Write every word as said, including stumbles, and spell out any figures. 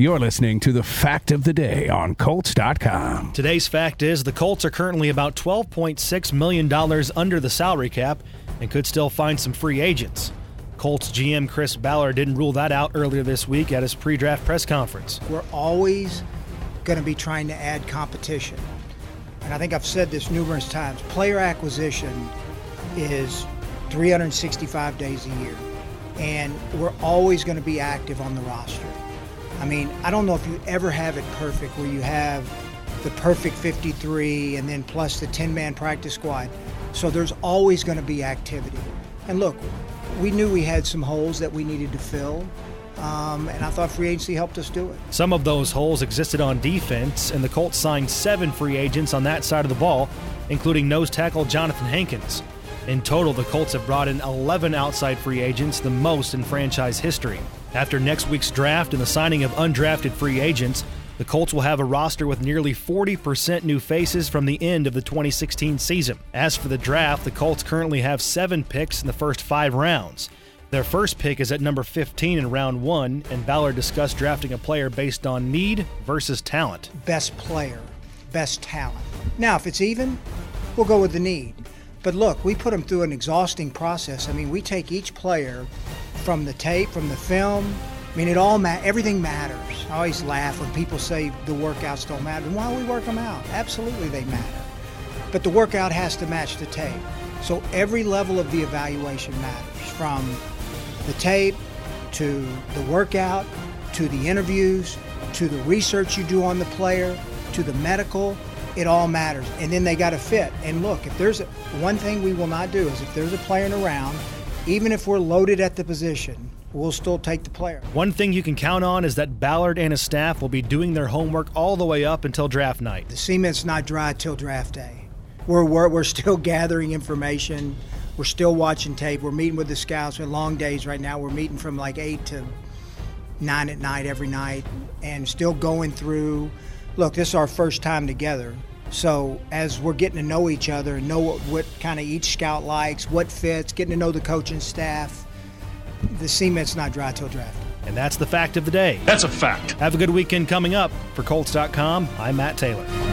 You're listening to the Fact of the Day on Colts dot com. Today's fact is the Colts are currently about twelve point six million dollars under the salary cap and could still find some free agents. Colts G M Chris Ballard didn't rule that out earlier this week at his pre-draft press conference. We're always going to be trying to add competition. And I think I've said this numerous times. Player acquisition is three hundred sixty-five days a year. And we're always going to be active on the roster. I mean, I don't know if you ever have it perfect where you have the perfect fifty-three and then plus the ten-man practice squad. So there's always going to be activity. And look, we knew we had some holes that we needed to fill, um, and I thought free agency helped us do it. Some of those holes existed on defense, and the Colts signed seven free agents on that side of the ball, including nose tackle Jonathan Hankins. In total, the Colts have brought in eleven outside free agents, the most in franchise history. After next week's draft and the signing of undrafted free agents, the Colts will have a roster with nearly forty percent new faces from the end of the twenty sixteen season. As for the draft, the Colts currently have seven picks in the first five rounds. Their first pick is at number fifteen in round one, and Ballard discussed drafting a player based on need versus talent. Best player, best talent. Now, if it's even, we'll go with the need. But look, we put them through an exhausting process. I mean, we take each player from the tape, from the film. I mean, it all ma- everything matters. I always laugh when people say the workouts don't matter. And why we work them out? Absolutely they matter. But the workout has to match the tape. So every level of the evaluation matters, from the tape to the workout, to the interviews, to the research you do on the player, to the medical. It all matters. And then they got to fit. And look, if there's a, one thing we will not do is if there's a player in a round, even if we're loaded at the position, we'll still take the player. One thing you can count on is that Ballard and his staff will be doing their homework all the way up until draft night. The cement's not dry till draft day. We're, we're, we're still gathering information. We're still watching tape. We're meeting with the scouts. We're long days right now. We're meeting from like eight to nine at night every night and still going through. Look, this is our first time together. So as we're getting to know each other and know what, what kind of each scout likes, what fits, getting to know the coaching staff, the cement's not dry till draft. And that's the fact of the day. That's a fact. Have a good weekend coming up. For Colts dot com, I'm Matt Taylor.